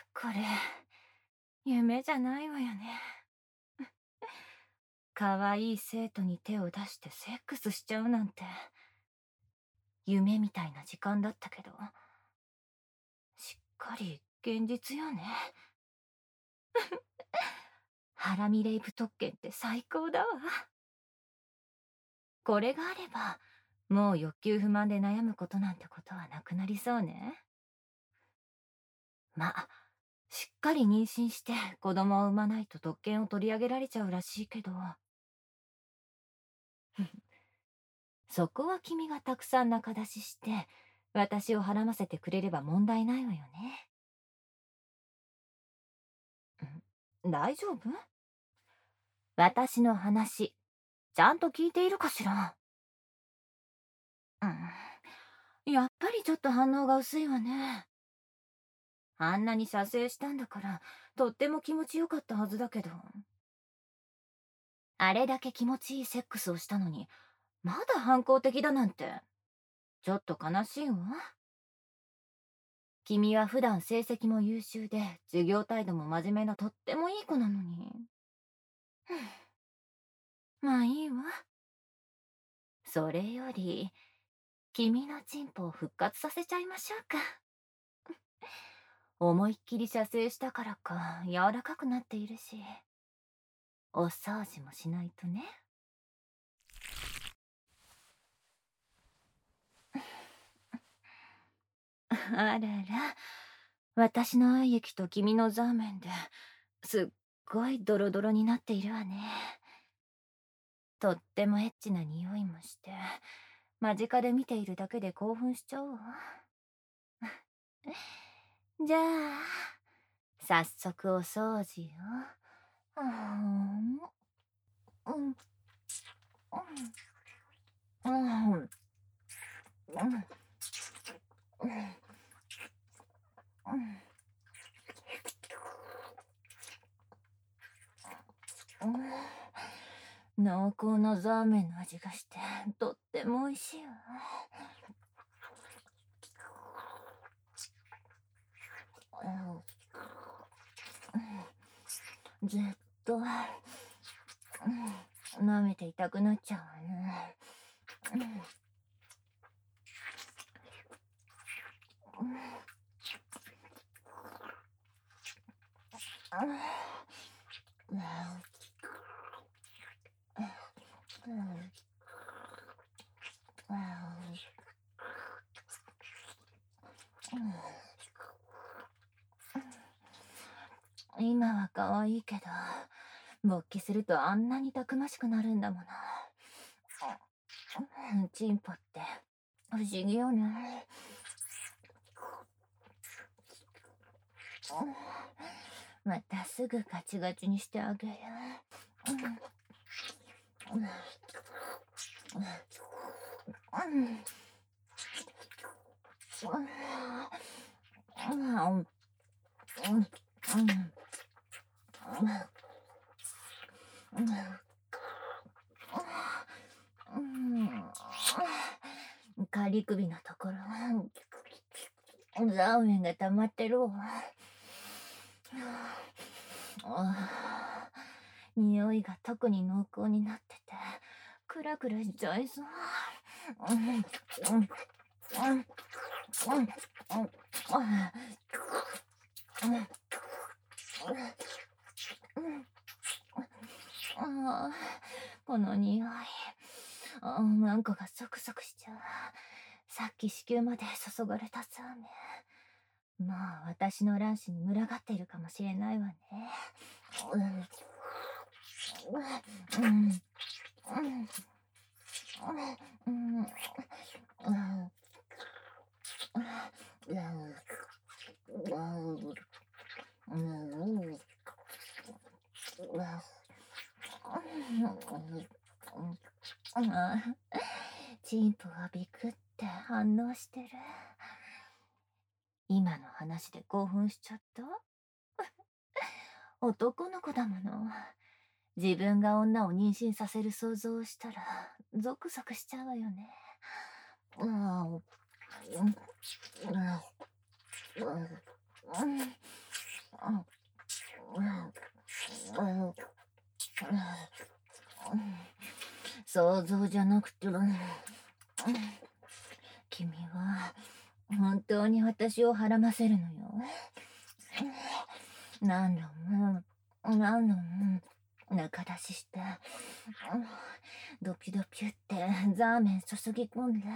これ、夢じゃないわよね。可愛い生徒に手を出してセックスしちゃうなんて、夢みたいな時間だったけど、しっかり現実よね。ハラミレイプ特権って最高だわ。これがあれば、もう欲求不満で悩むことなんてことはなくなりそうね。ま、しっかり妊娠して子供を産まないと特権を取り上げられちゃうらしいけど、そこは君がたくさん仲出しして、私をはらませてくれれば問題ないわよね。大丈夫？私の話、ちゃんと聞いているかしら？やっぱりちょっと反応が薄いわね。あんなに射精したんだから、とっても気持ちよかったはずだけど。あれだけ気持ちいいセックスをしたのに、まだ反抗的だなんて、ちょっと悲しいわ。君は普段成績も優秀で、授業態度も真面目なとってもいい子なのに。まあいいわ。それより、君のチンポを復活させちゃいましょうか。思いっきり射精したからか、柔らかくなっているし、お掃除もしないとね。あらら、私の愛液と君のザーメンですっごいドロドロになっているわね。とってもエッチな匂いもして、間近で見ているだけで興奮しちゃうわ。じゃあ、早速お掃除よ。うん、うん、うん、うん、うん、濃厚なザーメンの味がして、とっても美味しいわ。ずっと、舐めていたくなっちゃうわね。今は可愛いけど、勃起するとあんなにたくましくなるんだもの。チンポって不思議よね。またすぐガチガチにしてあげる。仮首のところ、ザーメンが溜まってるわ。匂いが特に濃厚になってて、クラクラしちゃいそう。この匂い。なんかがゾクゾクしちゃう。さっき子宮まで注がれたザーメン。まあ、私の卵子に群がっているかもしれないわね。チンポがビクって反応してる。今の話で興奮しちゃった？男の子だもの。自分が女を妊娠させる想像をしたらゾクゾクしちゃうわよね。 想像じゃなくて、君は本当に私をはらませるのよ。何度も何度も中出しして、ドキドキってザーメン注ぎ込んで、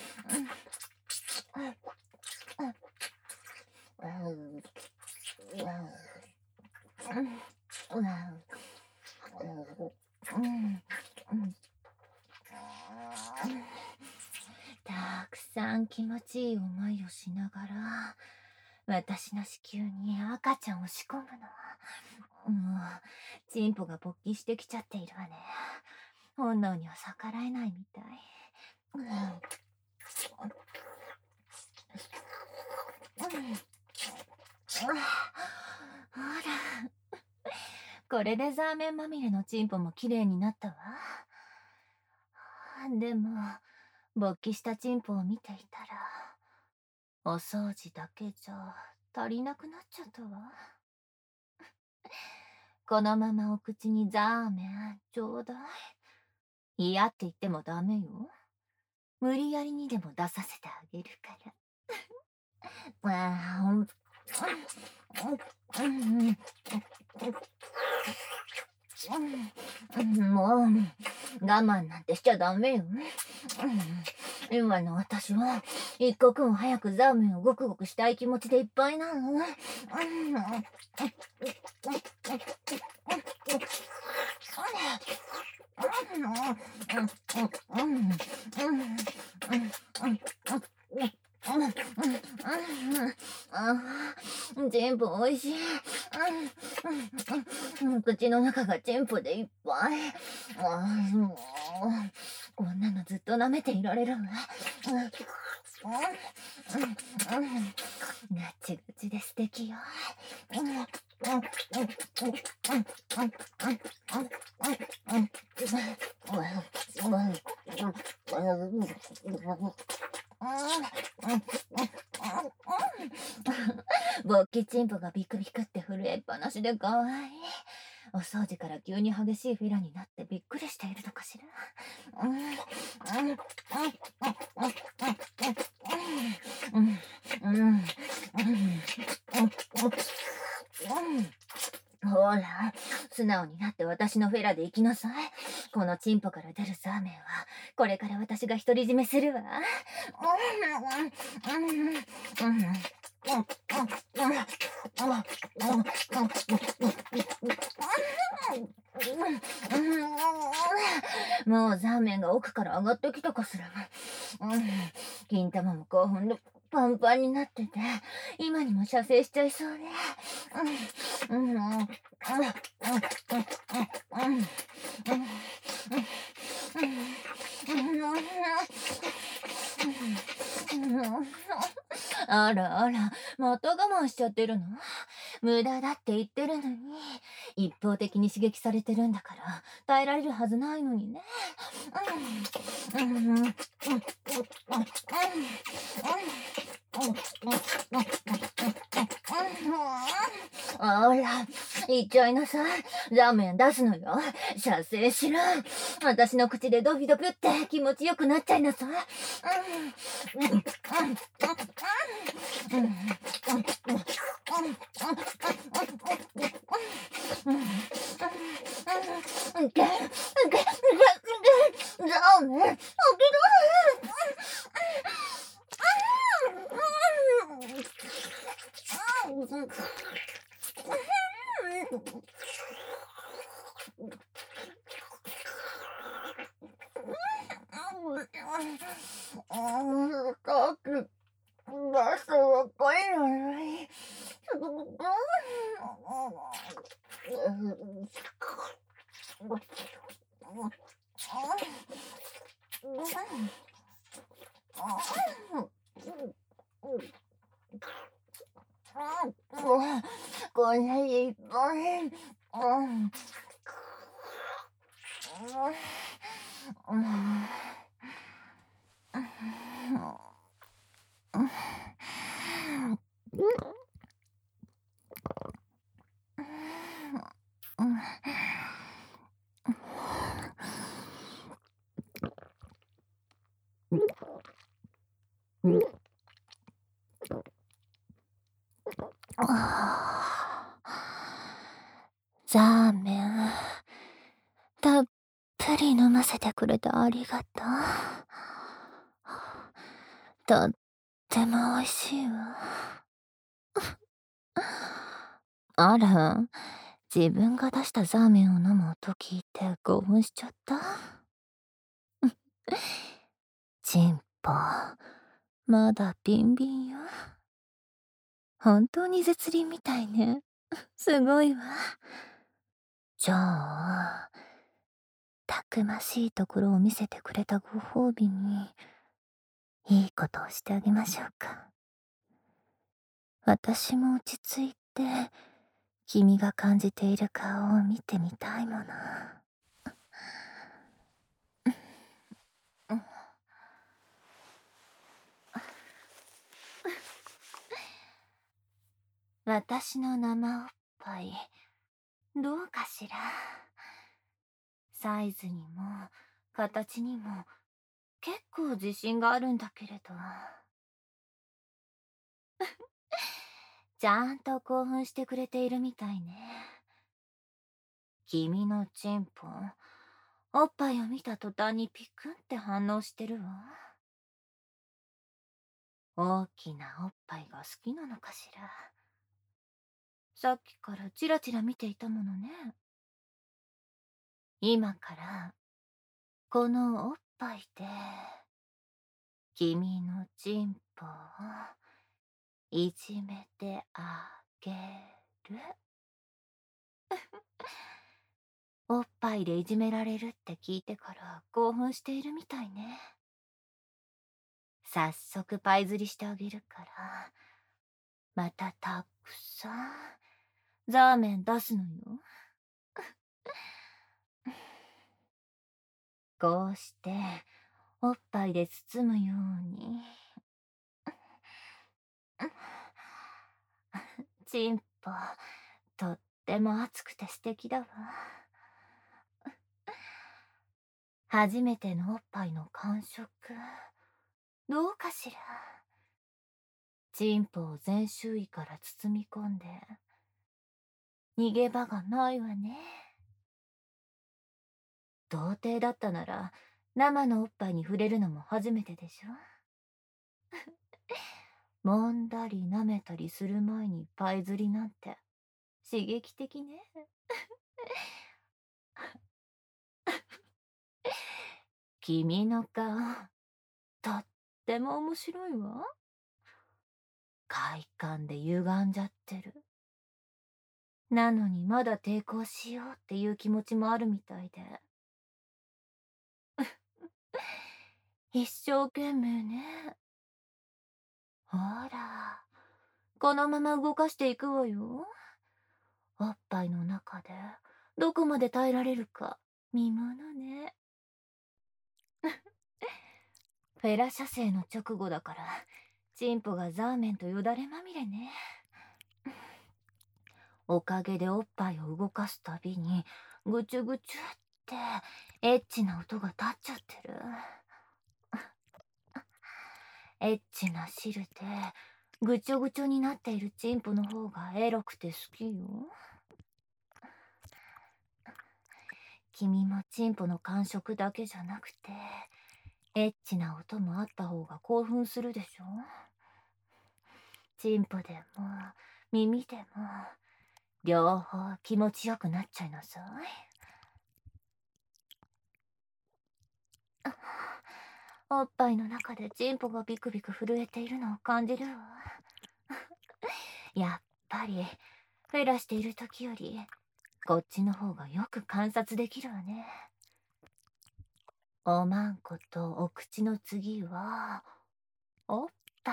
たくさん気持ちいい思いをしながら私の子宮に赤ちゃんを仕込むの。もうチンポが勃起してきちゃっているわね。本能には逆らえないみたい。ほら、これでザーメンまみれのチンポもきれいになったわ。でも勃起したチンポを見ていたらお掃除だけじゃ足りなくなっちゃったわ。このままお口にザーメンちょうだい。嫌って言ってもダメよ。無理やりにでも出させてあげるから。もう我慢なんてしちゃダメよ。今の私は一刻も早くザーメンをゴクゴクしたい気持ちでいっぱいなの。全部おいしい。口の中がチンポでいっぱい。こんなのずっと舐めていられるわ。ガチガチで素敵よ。勃起チンポがビクビクって震えっぱなしでかわいい。お掃除から急に激しいフェラになってびっくりしているのかしら。ほら、素直になって私のフェラで行きなさい。このチンポから出るザーメンはこれから私が独り占めするわ。もうザーメンが奥から上がってきたかしら。金玉も興奮でパンパンになってて今にも射精しちゃいそうね。あらあら、また我慢しちゃってるの？無駄だって言ってるのに、一方的に刺激されてるんだから耐えられるはずないのにね。あら、言っちゃいなさい。ザーメン出すのよ。射精しろ。私の口でドビドビって気持ちよくなっちゃいなさい。ザーメン、開けろ。だって出したばっかりなのに。こんなにいっぱい。 あザーメン、たっぷり飲ませてくれてありがとう。とっても美味しいわ。あら、自分が出したザーメンを飲む音聞いて興奮しちゃった。チンポ、まだビンビンよ。本当に絶倫みたいね。すごいわ。じゃあ、たくましいところを見せてくれたご褒美に、いいことをしてあげましょうか。私も落ち着いて、君が感じている顔を見てみたいもの。私の生おっぱい、どうかしら。サイズにも、形にも、結構自信があるんだけれど。ちゃんと興奮してくれているみたいね。君のチンポ、おっぱいを見た途端にピクンって反応してるわ。大きなおっぱいが好きなのかしら。さっきからチラチラ見ていたものね。今から、このおっぱいで、君のチンポをいじめてあげる。おっぱいでいじめられるって聞いてから興奮しているみたいね。早速パイ釣りしてあげるから、またたくさんザーメン出すのよ。こうしておっぱいで包むように。チンポ、とっても熱くて素敵だわ。初めてのおっぱいの感触、どうかしら。チンポを全周囲から包み込んで、逃げ場がないわね。童貞だったなら、生のおっぱいに触れるのも初めてでしょ。揉んだり舐めたりする前にパイ釣りなんて刺激的ね。君の顔、とっても面白いわ。快感で歪んじゃってる。なのにまだ抵抗しようっていう気持ちもあるみたいで。一生懸命ね。ほら、このまま動かしていくわよ。おっぱいの中でどこまで耐えられるか見ものね。フェラ射精の直後だからチンポがザーメンとよだれまみれね。おかげでおっぱいを動かすたびにぐちゅぐちゅってエッチな音が立っちゃってる。エッチな汁でぐちょぐちょになっているチンポの方がエロくて好きよ。君もチンポの感触だけじゃなくてエッチな音もあった方が興奮するでしょ。チンポでも耳でも両方気持ちよくなっちゃいなさい。おっぱいの中でチンポがビクビク震えているのを感じるわ。やっぱりフェラしている時よりこっちの方がよく観察できるわね。おまんことお口の次はおっぱ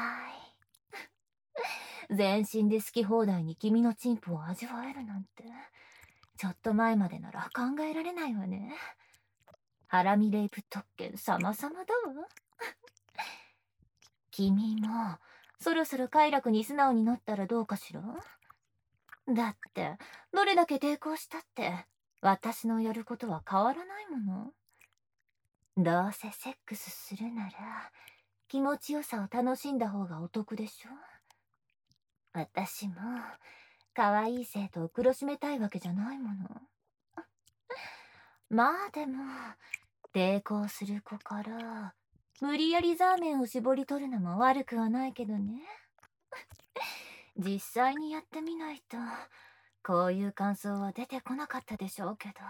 い。全身で好き放題に君のチンポを味わえるなんてちょっと前までなら考えられないわね。ハラミレイプ特権様々だわ。君もそろそろ快楽に素直になったらどうかしら。だってどれだけ抵抗したって私のやることは変わらないもの。どうせセックスするなら気持ちよさを楽しんだ方がお得でしょ。私も可愛い生徒を苦しめたいわけじゃないもの。まあでも抵抗する子から無理やりザーメンを絞り取るのも悪くはないけどね。実際にやってみないとこういう感想は出てこなかったでしょうけど。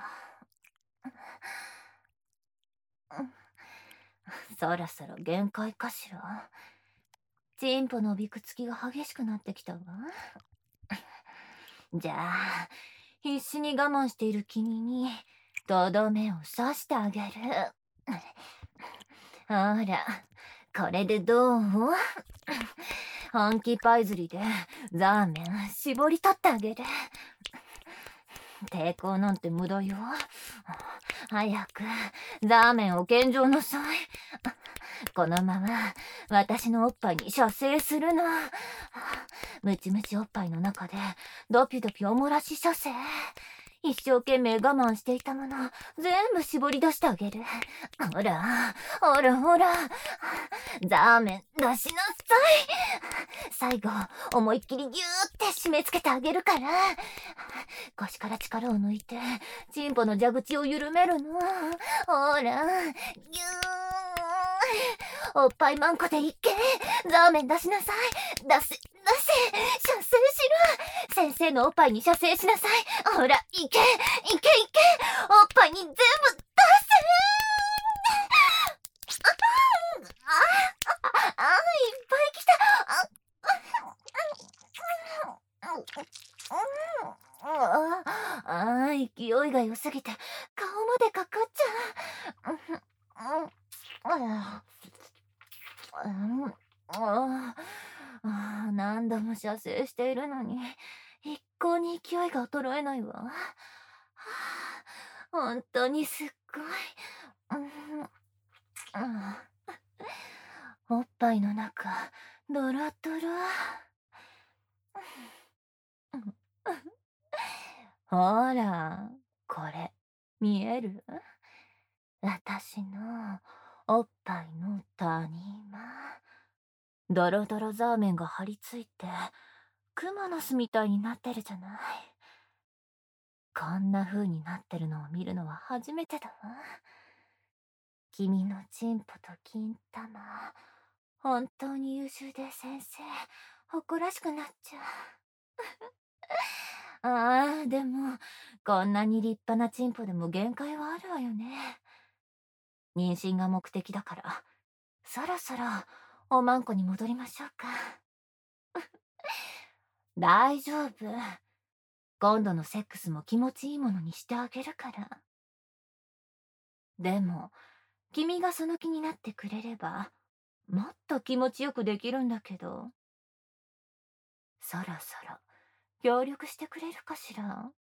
そろそろ限界かしら。チンポのびくつきが激しくなってきたわ。じゃあ必死に我慢している君にとどめを刺してあげる。ほら、これでどう？本気パイズリでザーメン絞り取ってあげる。抵抗なんて無駄よ。早くザーメンを献上なさい。このまま私のおっぱいに射精するの。ムチムチおっぱいの中でドピドピおもらし射精。一生懸命我慢していたもの全部絞り出してあげる。ほらほらほら、ザーメン出しなさい。最後思いっきりギューって締め付けてあげるから。腰から力を抜いてチンポの蛇口を緩めるの。ほらギュー、おっぱいマンコでいっけ。ザーメン出しなさい。出せ射精しろ。先生のおっぱいに射精しなさい。ほらいけいけおっぱいに全部出せ。いっぱい来た。勢いが良すぎて顔までかかっちゃう。何度も射精しているのに一向に勢いが衰えないわ。本当にすっごい。おっぱいの中ドロドロ。ほら、これ見える？私のおっぱいの谷間。ドロドロザーメンが張り付いてクモの巣みたいになってるじゃない。こんな風になってるのを見るのは初めてだわ。君のチンポと金玉、本当に優秀で先生誇らしくなっちゃう。でもこんなに立派なチンポでも限界はあるわよね。妊娠が目的だからそろそろおまんこに戻りましょうか。大丈夫。今度のセックスも気持ちいいものにしてあげるから。でも君がその気になってくれればもっと気持ちよくできるんだけど。そろそろ協力してくれるかしら。